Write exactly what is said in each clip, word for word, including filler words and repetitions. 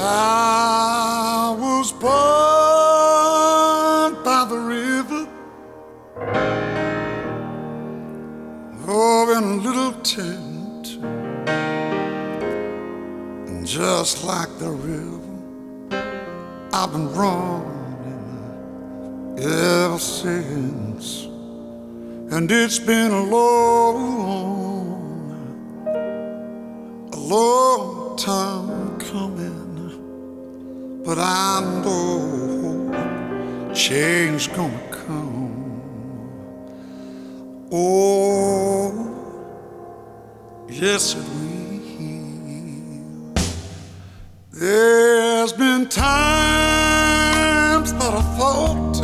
I was born by the river, oh, in a little tent, and just like the river, I've been running ever since, and it's been a long, a long time coming. But I know change gonna come. Oh, yes it will. There's been times that I thought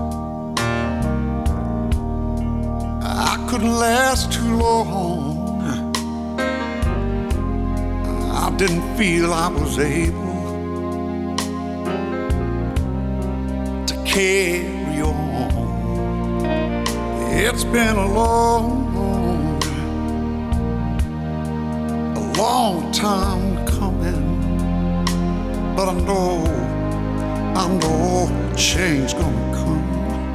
I couldn't last too long. I didn't feel I was able carry on. It's been a long, a long time coming, but I know, I know change gonna come.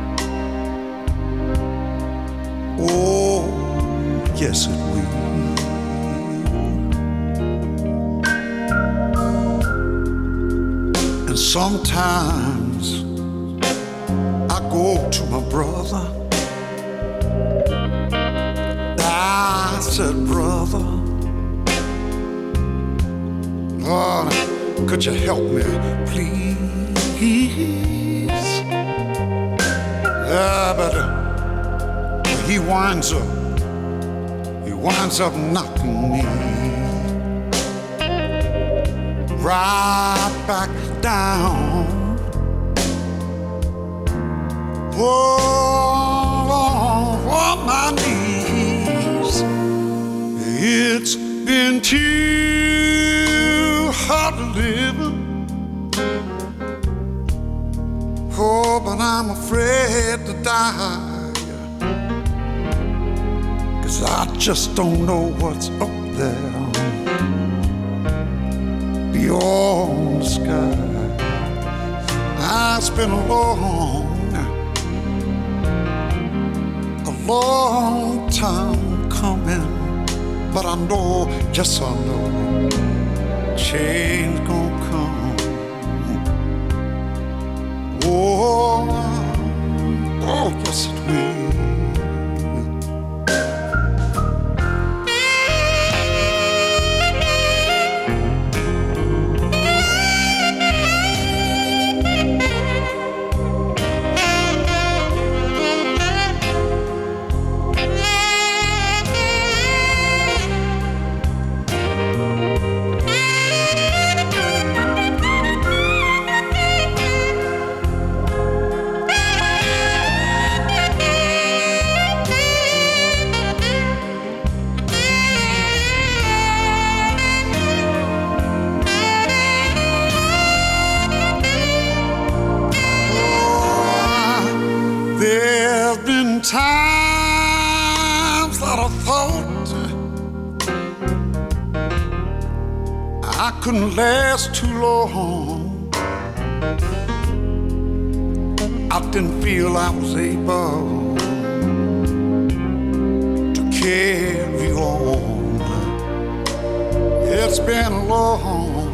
Oh, yes it will. And sometimes I go to my brother. I said, brother, Lord, could you help me, please? Yeah, but uh, he winds up, he winds up knocking me right back down. Oh, on my knees. It's been too hard to live. Oh, but I'm afraid to die, 'cause I just don't know what's up there beyond the sky. It's been a long, long time coming, but I know, yes I know, change gonna come. Oh, oh, yes it will. Times that I thought I couldn't last too long. I didn't feel I was able to carry on. It's been a long,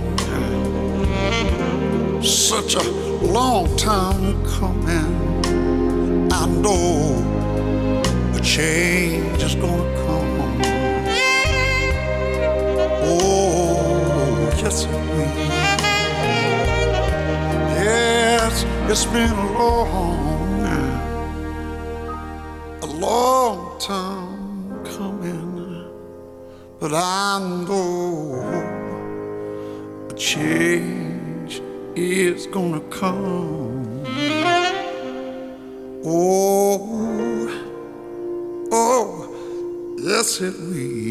such a long time coming. I know change is gonna come. Oh, yes it will. Yes, it's been a long, a long time coming, but I know a change is gonna come. Oh, oh, yes it will.